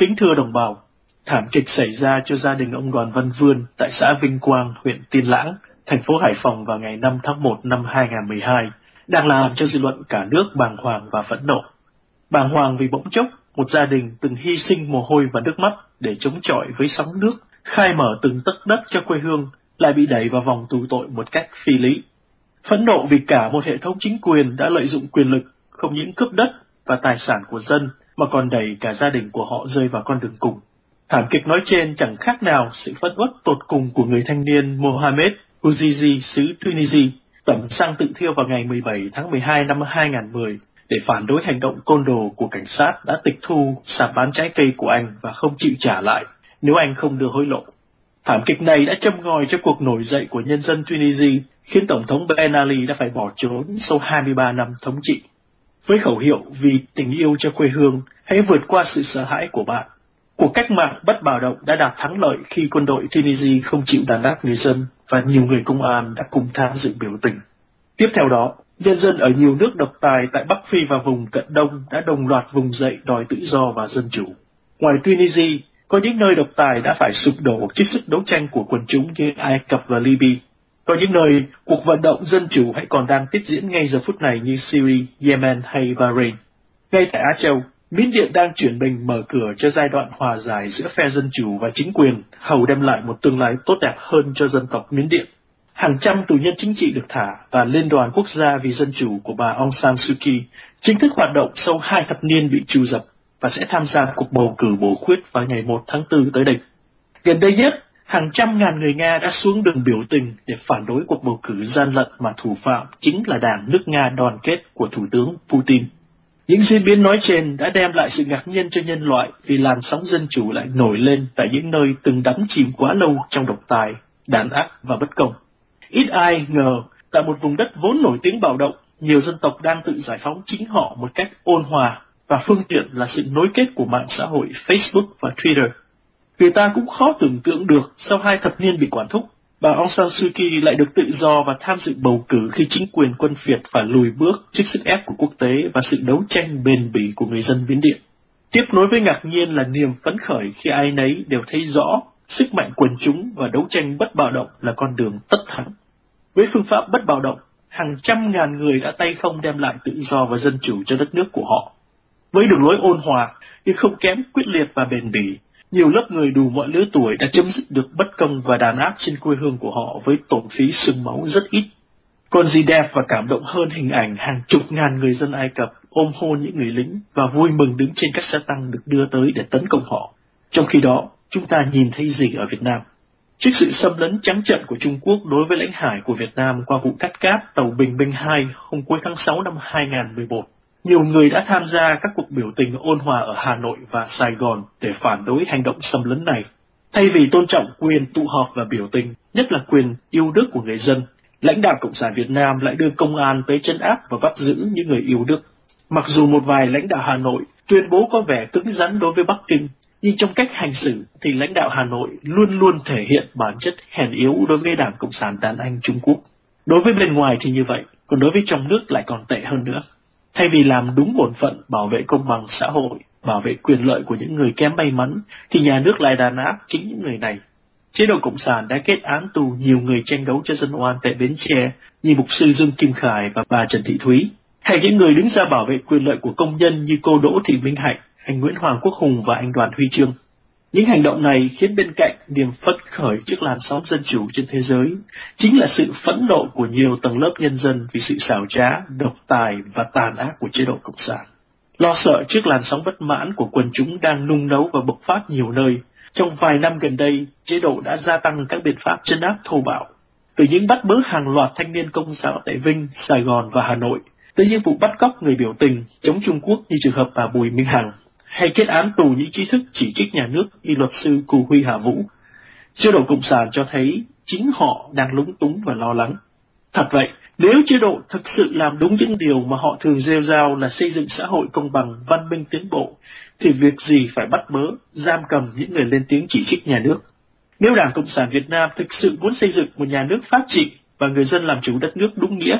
Kính thưa đồng bào, thảm kịch xảy ra cho gia đình ông Đoàn Văn Vươn tại xã Vinh Quang, huyện Tiên Lãng, thành phố Hải Phòng vào ngày 5 tháng 1 năm 2012 đang làm cho dư luận cả nước bàng hoàng và phẫn nộ. Bàng hoàng vì bỗng chốc một gia đình từng hy sinh mồ hôi và nước mắt để chống chọi với sóng nước, khai mở từng tấc đất cho quê hương, lại bị đẩy vào vòng tù tội một cách phi lý. Phẫn nộ vì cả một hệ thống chính quyền đã lợi dụng quyền lực, không những cướp đất và tài sản của dân, mà còn đẩy cả gia đình của họ rơi vào con đường cùng. Thảm kịch nói trên chẳng khác nào sự phẫn uất tột cùng của người thanh niên Mohamed Bouazizi xứ Tunisia, tẩm xăng tự thiêu vào ngày 17 tháng 12 năm 2010 để phản đối hành động côn đồ của cảnh sát đã tịch thu sạp bán trái cây của anh và không chịu trả lại nếu anh không đưa hối lộ. Thảm kịch này đã châm ngòi cho cuộc nổi dậy của nhân dân Tunisia, khiến Tổng thống Ben Ali đã phải bỏ trốn sau 23 năm thống trị. Với khẩu hiệu vì tình yêu cho quê hương, hãy vượt qua sự sợ hãi của bạn, cuộc cách mạng bất bạo động đã đạt thắng lợi khi quân đội Tunisia không chịu đàn áp người dân và nhiều người công an đã cùng tham dự biểu tình. Tiếp theo đó, nhân dân ở nhiều nước độc tài tại Bắc Phi và vùng Cận Đông đã đồng loạt vùng dậy đòi tự do và dân chủ. Ngoài Tunisia, có những nơi độc tài đã phải sụp đổ trước sức đấu tranh của quần chúng như Ai Cập và Libya. Có những nơi, cuộc vận động dân chủ hãy còn đang tiếp diễn ngay giờ phút này như Syria, Yemen hay Bahrain. Ngay tại Á Châu, Miến Điện đang chuyển mình mở cửa cho giai đoạn hòa giải giữa phe dân chủ và chính quyền, hầu đem lại một tương lai tốt đẹp hơn cho dân tộc Miến Điện. Hàng trăm tù nhân chính trị được thả và Liên đoàn Quốc gia vì Dân chủ của bà Aung San Suu Kyi chính thức hoạt động sau 2 thập niên bị trù dập và sẽ tham gia cuộc bầu cử bổ khuyết vào ngày 1 tháng 4 tới đây. Gần đây nhất, hàng trăm ngàn người Nga đã xuống đường biểu tình để phản đối cuộc bầu cử gian lận mà thủ phạm chính là Đảng nước Nga đoàn kết của Thủ tướng Putin. Những diễn biến nói trên đã đem lại sự ngạc nhiên cho nhân loại vì làn sóng dân chủ lại nổi lên tại những nơi từng đắm chìm quá lâu trong độc tài, đàn áp và bất công. Ít ai ngờ, tại một vùng đất vốn nổi tiếng bạo động, nhiều dân tộc đang tự giải phóng chính họ một cách ôn hòa, và phương tiện là sự nối kết của mạng xã hội Facebook và Twitter. Người ta cũng khó tưởng tượng được sau 2 thập niên bị quản thúc, bà Aung San Suu Kyi lại được tự do và tham dự bầu cử khi chính quyền quân Việt phải lùi bước trước sức ép của quốc tế và sự đấu tranh bền bỉ của người dân Miến Điện. Tiếp nối với ngạc nhiên là niềm phấn khởi khi ai nấy đều thấy rõ sức mạnh quần chúng và đấu tranh bất bạo động là con đường tất thắng. Với phương pháp bất bạo động, hàng trăm ngàn người đã tay không đem lại tự do và dân chủ cho đất nước của họ. Với đường lối ôn hòa nhưng không kém quyết liệt và bền bỉ, nhiều lớp người đủ mọi lứa tuổi đã chấm dứt được bất công và đàn áp trên quê hương của họ với tổn phí xương máu rất ít. Còn gì đẹp và cảm động hơn hình ảnh hàng chục ngàn người dân Ai Cập ôm hôn những người lính và vui mừng đứng trên các xe tăng được đưa tới để tấn công họ. Trong khi đó, chúng ta nhìn thấy gì ở Việt Nam? Trước sự xâm lấn trắng trợn của Trung Quốc đối với lãnh hải của Việt Nam qua vụ cắt cáp tàu Bình Minh 2 hôm cuối tháng 6 năm 2011, nhiều người đã tham gia các cuộc biểu tình ôn hòa ở Hà Nội và Sài Gòn để phản đối hành động xâm lấn này. Thay vì tôn trọng quyền tụ họp và biểu tình, nhất là quyền yêu nước của người dân, lãnh đạo Cộng sản Việt Nam lại đưa công an tới trấn áp và bắt giữ những người yêu nước. Mặc dù một vài lãnh đạo Hà Nội tuyên bố có vẻ cứng rắn đối với Bắc Kinh, nhưng trong cách hành xử thì lãnh đạo Hà Nội luôn luôn thể hiện bản chất hèn yếu đối với Đảng Cộng sản đàn anh Trung Quốc. Đối với bên ngoài thì như vậy, còn đối với trong nước lại còn tệ hơn nữa. Thay vì làm đúng bổn phận bảo vệ công bằng xã hội, bảo vệ quyền lợi của những người kém may mắn, thì nhà nước lại đàn áp chính những người này. Chế độ Cộng sản đã kết án tù nhiều người tranh đấu cho dân oan tại Bến Tre như mục sư Dương Kim Khải và bà Trần Thị Thúy, hay những người đứng ra bảo vệ quyền lợi của công nhân như cô Đỗ Thị Minh Hạnh, anh Nguyễn Hoàng Quốc Hùng và anh Đoàn Huy Chương. Những hành động này khiến bên cạnh niềm phấn khởi trước làn sóng dân chủ trên thế giới, chính là sự phẫn nộ của nhiều tầng lớp nhân dân vì sự xảo trá, độc tài và tàn ác của chế độ Cộng sản. Lo sợ trước làn sóng bất mãn của quần chúng đang nung nấu và bộc phát nhiều nơi, trong vài năm gần đây, chế độ đã gia tăng các biện pháp trấn áp thô bạo. Từ những bắt bớ hàng loạt thanh niên Công giáo tại Vinh, Sài Gòn và Hà Nội, tới những vụ bắt cóc người biểu tình chống Trung Quốc như trường hợp bà Bùi Minh Hằng, hay kết án tù những trí thức chỉ trích nhà nước như luật sư Cù Huy Hà Vũ. Chế độ Cộng sản cho thấy chính họ đang lúng túng và lo lắng. Thật vậy, nếu chế độ thực sự làm đúng những điều mà họ thường rêu rao là xây dựng xã hội công bằng, văn minh tiến bộ, thì việc gì phải bắt bớ, giam cầm những người lên tiếng chỉ trích nhà nước. Nếu Đảng Cộng sản Việt Nam thực sự muốn xây dựng một nhà nước pháp trị và người dân làm chủ đất nước đúng nghĩa,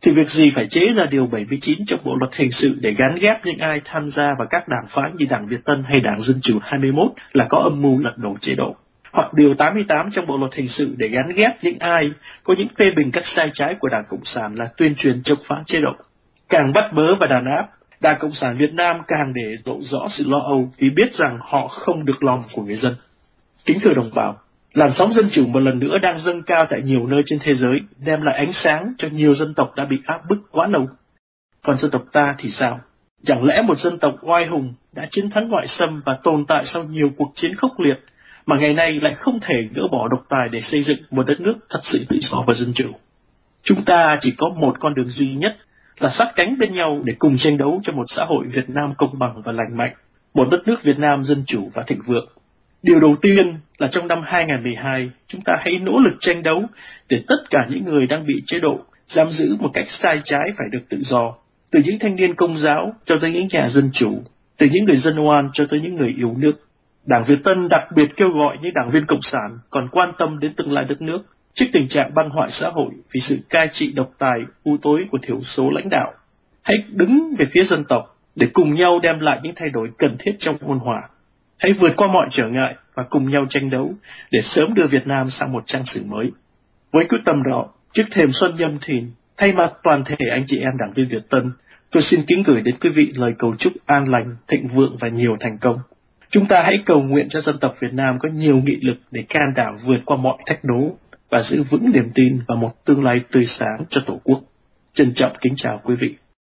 thì việc gì phải chế ra điều 79 trong Bộ luật hình sự để gán ghép những ai tham gia vào các đảng phái như Đảng Việt Tân hay Đảng Dân Chủ 21 là có âm mưu lật đổ chế độ. Hoặc điều 88 trong Bộ luật hình sự để gán ghép những ai có những phê bình các sai trái của Đảng Cộng sản là tuyên truyền chống phá chế độ. Càng bắt bớ và đàn áp, Đảng Cộng sản Việt Nam càng để lộ rõ sự lo âu vì biết rằng họ không được lòng của người dân. Kính thưa đồng bào, làn sóng dân chủ một lần nữa đang dâng cao tại nhiều nơi trên thế giới, đem lại ánh sáng cho nhiều dân tộc đã bị áp bức quá lâu. Còn dân tộc ta thì sao? Chẳng lẽ một dân tộc oai hùng đã chiến thắng ngoại xâm và tồn tại sau nhiều cuộc chiến khốc liệt, mà ngày nay lại không thể gỡ bỏ độc tài để xây dựng một đất nước thật sự tự do và dân chủ? Chúng ta chỉ có một con đường duy nhất là sát cánh bên nhau để cùng tranh đấu cho một xã hội Việt Nam công bằng và lành mạnh, một đất nước Việt Nam dân chủ và thịnh vượng. Điều đầu tiên là trong năm 2012, chúng ta hãy nỗ lực tranh đấu để tất cả những người đang bị chế độ giam giữ một cách sai trái phải được tự do, từ những thanh niên Công giáo cho tới những nhà dân chủ, từ những người dân oan cho tới những người yêu nước. Đảng Việt Tân đặc biệt kêu gọi những đảng viên Cộng sản còn quan tâm đến tương lai đất nước trước tình trạng băng hoại xã hội vì sự cai trị độc tài, u tối của thiểu số lãnh đạo. Hãy đứng về phía dân tộc để cùng nhau đem lại những thay đổi cần thiết trong ôn hòa. Hãy vượt qua mọi trở ngại và cùng nhau tranh đấu để sớm đưa Việt Nam sang một trang sử mới. Với quyết tâm đó, trước thềm Xuân Nhâm Thìn, thay mặt toàn thể anh chị em đảng viên Việt Tân, tôi xin kính gửi đến quý vị lời cầu chúc an lành, thịnh vượng và nhiều thành công. Chúng ta hãy cầu nguyện cho dân tộc Việt Nam có nhiều nghị lực để can đảm vượt qua mọi thách đố và giữ vững niềm tin vào một tương lai tươi sáng cho Tổ quốc. Trân trọng kính chào quý vị.